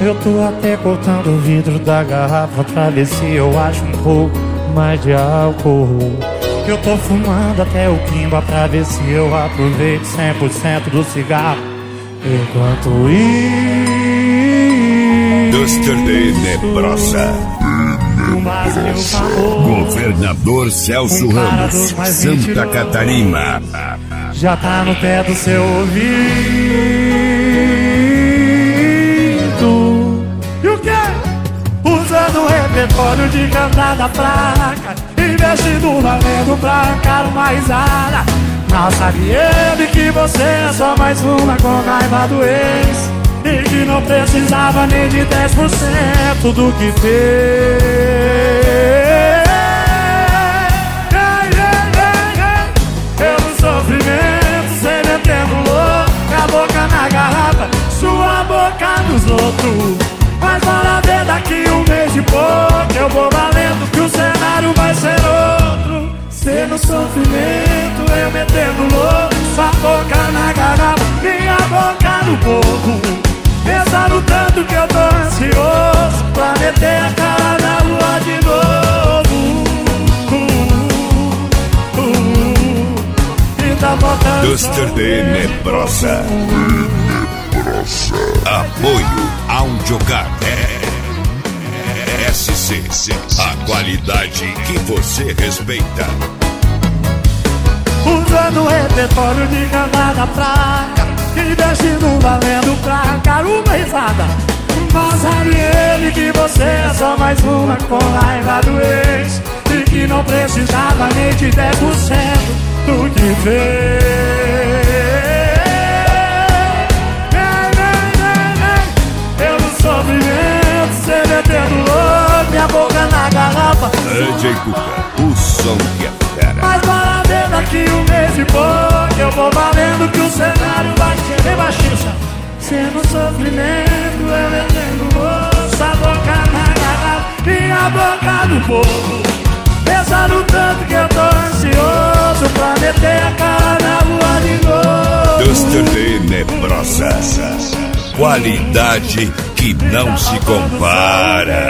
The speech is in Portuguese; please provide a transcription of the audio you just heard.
Eu tô até cortando o vidro da garrafa pra ver se eu acho um pouco mais de álcool. Eu tô fumando até o quimba pra ver se eu aproveito 100% do cigarro. Enquanto isso, Dr. Nebrosa. Governador Celso Ramos, Santa Catarina. Já tá no pé do seu ouvido. E o quê? Usando o repertório de cantada fraca, investindo valendo pra arrancar uma risada. Mal sabe ele que você é só mais uma com raiva do ex, e que não precisava nem de 10% do que fez. Pelo sofrimento, cê metendo louco, com a boca na garrafa, sua boca nos outros. Mas bora ver daqui um mês de pouco, eu vou valendo que o cenário vai ser outro. Cê no sofrimento, eu metendo louco, sua boca na garrafa, minha boca no povo. Pensando tanto que eu tô ansioso pra meter a cara na lua de novo. E tá botando Dr. Nebrosa. Apoio Audiogar. SC, a qualidade que você respeita. Usando o repertório de cantada fraca, investindo valendo pra arrancar uma risada. Mas sabe ele que você é só mais uma com raiva do ex, e que não precisava nem de 10% do que fez. Eu no sofrimento, cê metendo louco, minha boca na garrafa. DJ Cuca, o som que é fera. Mas bora ver daqui um mês de pouco, eu vou valendo que o cenário vai ser bem baixinho. Cê no sofrimento, eu metendo louco, a boca na garrafa, minha boca no povo. Pensando tanto que eu tô ansioso pra meter a cara na lua de novo. Dr. Nebrosa. Qualidade que não se compara.